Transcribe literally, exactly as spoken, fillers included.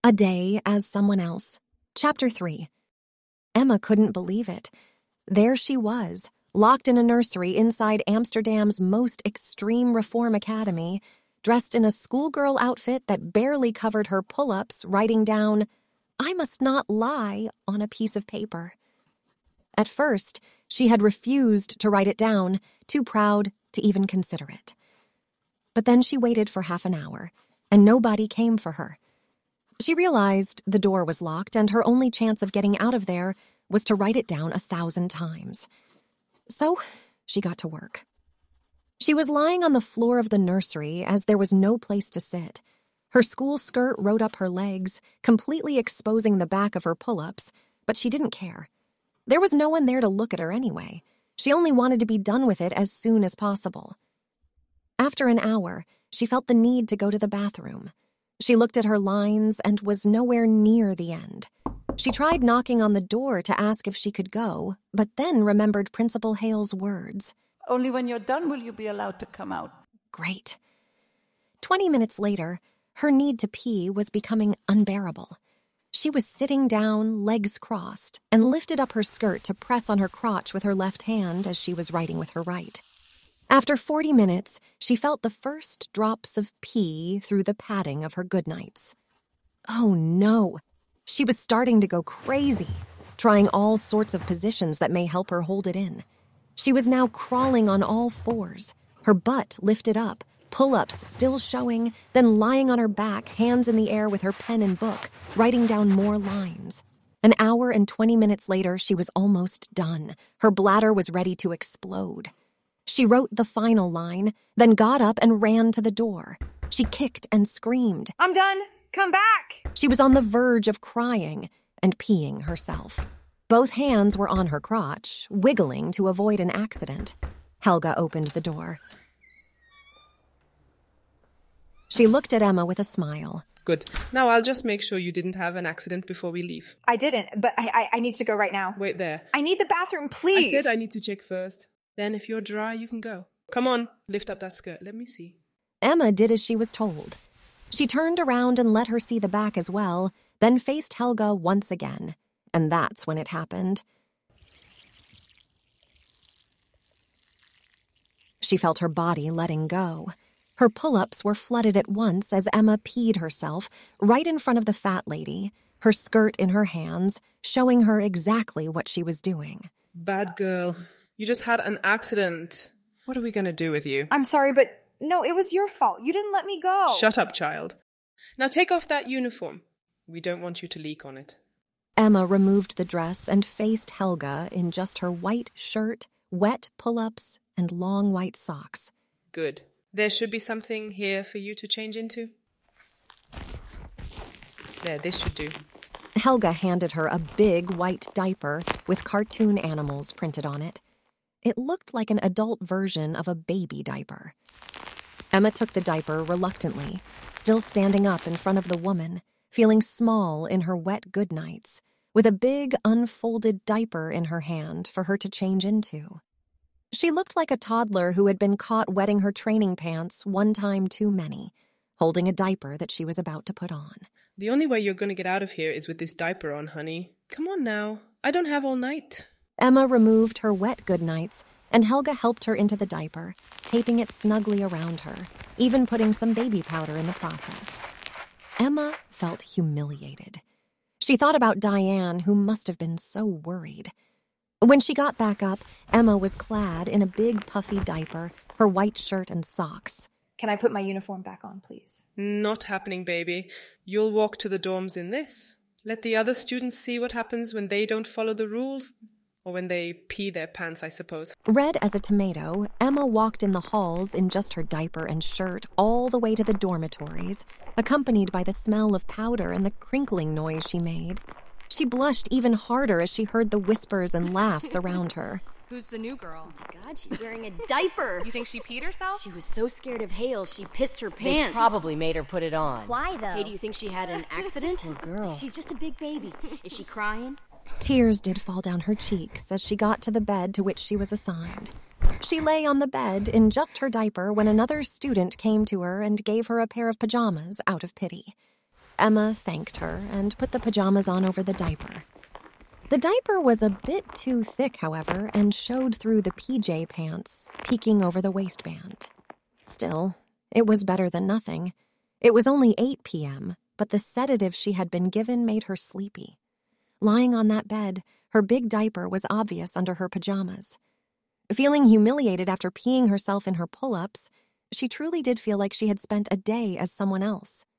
A Day as Someone Else. Chapter three. Emma couldn't believe it. There she was, locked in a nursery inside Amsterdam's most extreme reform academy, dressed in a schoolgirl outfit that barely covered her pull-ups, writing down, "I must not lie," on a piece of paper. At first, she had refused to write it down, too proud to even consider it. But then she waited for half an hour, and nobody came for her. She realized the door was locked, and her only chance of getting out of there was to write it down a thousand times. So she got to work. She was lying on the floor of the nursery as there was no place to sit. Her school skirt rode up her legs, completely exposing the back of her pull-ups, but she didn't care. There was no one there to look at her anyway. She only wanted to be done with it as soon as possible. After an hour, she felt the need to go to the bathroom. She looked at her lines and was nowhere near the end. She tried knocking on the door to ask if she could go, but then remembered Principal Hale's words. "Only when you're done will you be allowed to come out." Great. Twenty minutes later, her need to pee was becoming unbearable. She was sitting down, legs crossed, and lifted up her skirt to press on her crotch with her left hand as she was writing with her right. After forty minutes, she felt the first drops of pee through the padding of her goodnights. Oh no! She was starting to go crazy, trying all sorts of positions that may help her hold it in. She was now crawling on all fours, her butt lifted up, pull-ups still showing, then lying on her back, hands in the air with her pen and book, writing down more lines. An hour and twenty minutes later, she was almost done. Her bladder was ready to explode. She wrote the final line, then got up and ran to the door. She kicked and screamed. "I'm done. Come back!" She was on the verge of crying and peeing herself. Both hands were on her crotch, wiggling to avoid an accident. Helga opened the door. She looked at Emma with a smile. Good. Now I'll just make sure you didn't have an accident before we leave. I didn't, but I, I, I need to go right now. Wait there. I need the bathroom, please. I said I need to check first. Then if you're dry, you can go. Come on, lift up that skirt. Let me see. Emma did as she was told. She turned around and let her see the back as well, then faced Helga once again. And that's when it happened. She felt her body letting go. Her pull-ups were flooded at once as Emma peed herself, right in front of the fat lady, her skirt in her hands, showing her exactly what she was doing. Bad girl. You just had an accident. What are we going to do with you? I'm sorry, but no, it was your fault. You didn't let me go. Shut up, child. Now take off that uniform. We don't want you to leak on it. Emma removed the dress and faced Helga in just her white shirt, wet pull-ups, and long white socks. Good. There should be something here for you to change into. There, this should do. Helga handed her a big white diaper with cartoon animals printed on it. It looked like an adult version of a baby diaper. Emma took the diaper reluctantly, still standing up in front of the woman, feeling small in her wet goodnights, with a big unfolded diaper in her hand for her to change into. She looked like a toddler who had been caught wetting her training pants one time too many, holding a diaper that she was about to put on. The only way you're going to get out of here is with this diaper on, honey. Come on now. I don't have all night. Emma removed her wet goodnights, and Helga helped her into the diaper, taping it snugly around her, even putting some baby powder in the process. Emma felt humiliated. She thought about Diane, who must have been so worried. When she got back up, Emma was clad in a big puffy diaper, her white shirt and socks. Can I put my uniform back on, please? Not happening, baby. You'll walk to the dorms in this. Let the other students see what happens when they don't follow the rules. Or when they pee their pants, I suppose. Red as a tomato, Emma walked in the halls in just her diaper and shirt all the way to the dormitories, accompanied by the smell of powder and the crinkling noise she made. She blushed even harder as she heard the whispers and laughs around her. Who's the new girl? Oh my God, she's wearing a diaper. You think she peed herself? She was so scared of Hale, she pissed her They pants. probably made her put it on. Why, though? Hey, do you think she had an accident? Poor girl. She's just a big baby. Is she crying? Tears did fall down her cheeks as she got to the bed to which she was assigned. She lay on the bed in just her diaper when another student came to her and gave her a pair of pajamas out of pity. Emma thanked her and put the pajamas on over the diaper. The diaper was a bit too thick, however, and showed through the P J pants, peeking over the waistband. Still, it was better than nothing. It was only eight p.m., but the sedative she had been given made her sleepy. Lying on that bed, her big diaper was obvious under her pajamas. Feeling humiliated after peeing herself in her pull-ups, she truly did feel like she had spent a day as someone else.